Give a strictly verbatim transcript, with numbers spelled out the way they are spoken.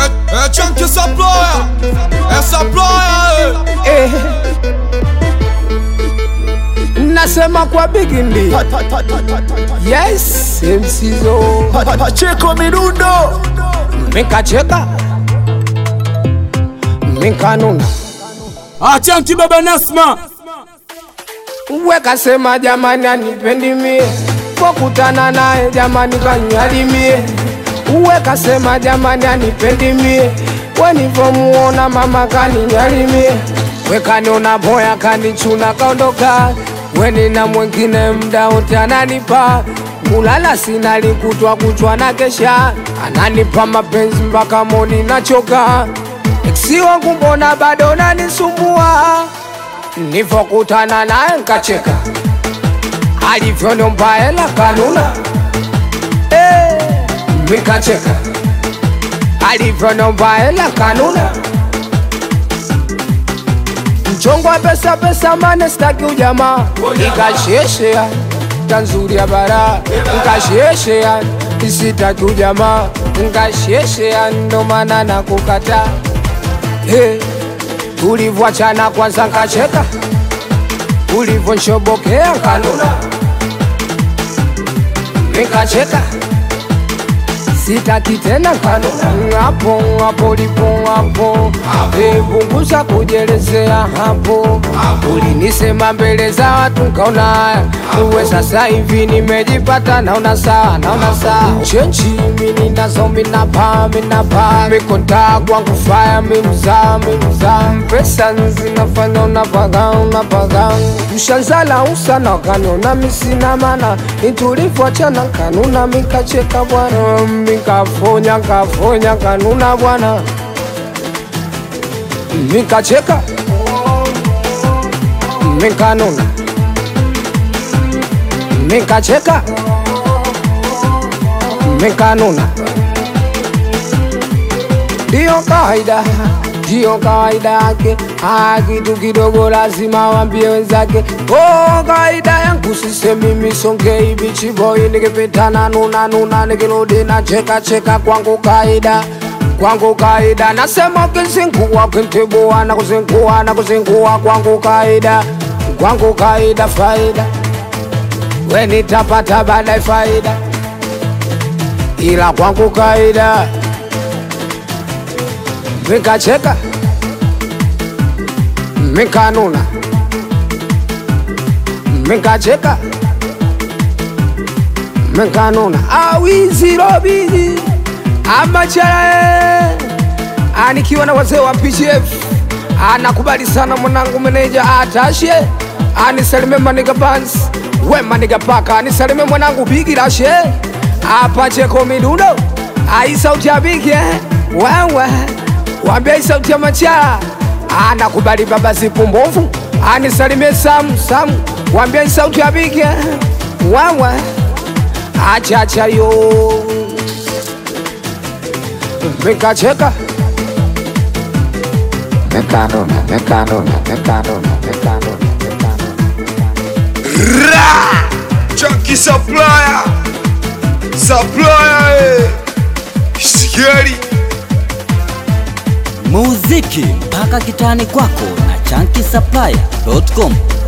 É Chunky Supplier, é Supplier. Eh. Nasema kwa bigindi. Yes, M C Zo Pacheco Mirundo Mikacheka Mikanuna Chunky Baba Nasma Weka sema jamani anipendi mie, pokutana nae jamani kanyalimie. Weka sema jamani anipendi mie, wenivomuona mama kaninyalimie. Weka niona boya kanichuna kaondoka, weni na mwengine mda wote ananipa. Mulala sina likutwa kuchwa na kesha, ananipa mapenzi mpaka moni nachoka. Eksi wangu mbona bado nanisumbua, nivokutana naye nkacheka, alivyoniomba hela kanuna. Eh, mikacheka, alivyoniomba hela kanuna. Mchongwa pesa pesa mane staki ujamaa, nikasheshea tanzuri ya bara, nikasheshea isitaki ujamaa, nikasheshea ndo maana nakukata. Hey, ulivyoachana kwanza nkacheka, ulivyonishobokea kanuna, nikacheka, sitaki tena kanuna. Hapo hapo lipo hapo, eh, punguza kujelezea hapo. Ulinisema mbele za watu nkaona uwe, sasa hivi nimejipata naona saa, naona saa. Chenchi mini nazo minapa minapa, mikonta kwangu fire mimza mimza. Pesa zinafanya unapaga unapaga, mshanzala usana kanuna misina mana. Nitulivyoachana kanuna mikacheka bwana, mikafonya kafonya kanuna bwana, mikacheka mikanuna, mikacheka mikanuna. Dio kawaida, dio kawaida yake, kitu kidogo lazima wambie wenzake. Oh, kawaida yangu sisemi misongei, bichi boy nikipitana nuna nuna, nikirudi na cheka cheka. Kwangu kawaida, kwangu kawaida, nasema kizingua kintibua na kuzingua na kuzingua. Kwangu kawaida, kwangu kawaida faida, we nitapata baadaye faida, ila kwangu kawaida mikacheka mikanuna, mikacheka mikanuna. Awizi robi amachara, anikiwa na wazee wa P G F. Anakubali sana mwanangu meneja atashe, anisalime maniga bands, we maniga paka. Anisalime mwanangu bigi rashe, Pacheco Mirundo. Ai sauti ya bigi eh, wewe wambia sauti ya machara. Anakubali baba zipu mbovu, anisalime Samu Samu, wambia sauti ya bigi eh, wewe acha acha yo. Mikacheka mikanuna mikanuna mikanuna mikanuna Ra Chunky Supplier, Supplier, eh. Scary Muziki mpaka kitani kwako na chunky supplier dot com.